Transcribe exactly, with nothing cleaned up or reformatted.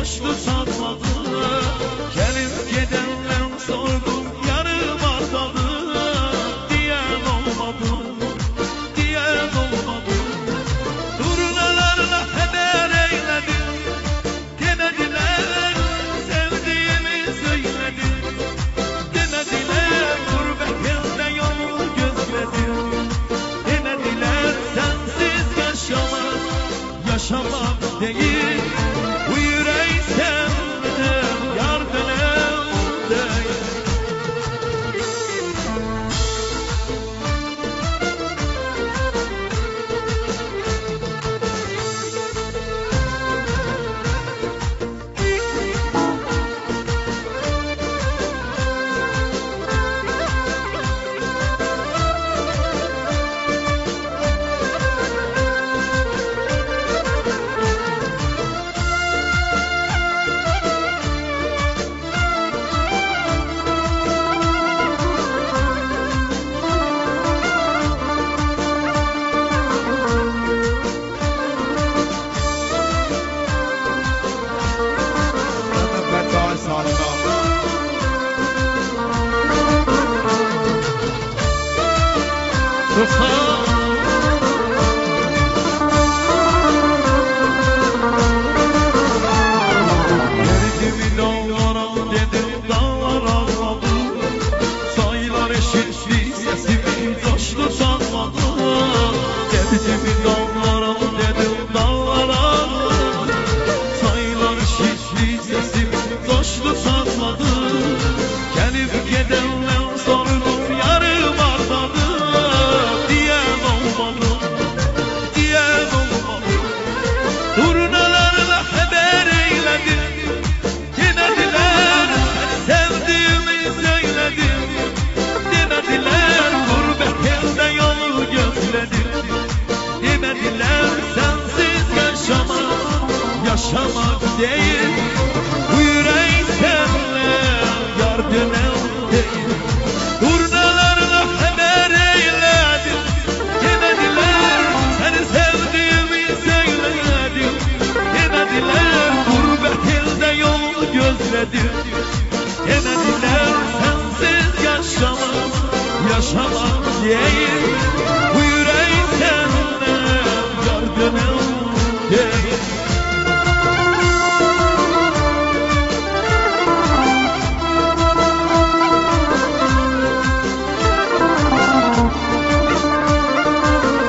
boşlu satmadı. Gelip gidenle sordum yarım artadı. Diyen olmadı, diyen olmadı. Turnalarla haber eyledim, demediler sevdiğimi söyledim. Demediler gurbet elde yol gözledim. Demediler sensiz yaşamak, yaşamak değil. Bu yüreği sevmedim, yar dönem değil. Derdimi dağlara dedim, dağlar ağladı. Sayılar eşitli, sesimi coştu sanmadı. Derdimi dağlara dedim, dağlar ağladı. Sayılar eşitli, sesimi coştu sanmadı. Gelip gidenle sordum yarım artadı. Diyen olmadı, diyen olmadı. Turnalarla haber eyledim. Demediler sevdiğimi söyledim. Demediler gurbet elde yolu gözledim. Demediler sensiz yaşamak, yaşamak değil. Bu yüreği sevmem, yar dönem değil. Turnalarla haber eyledim. Demediler seni sevdiğimi söyledim. Demediler gurbet elde yol gözledim. Demediler sensiz yaşamak, yaşamak diye.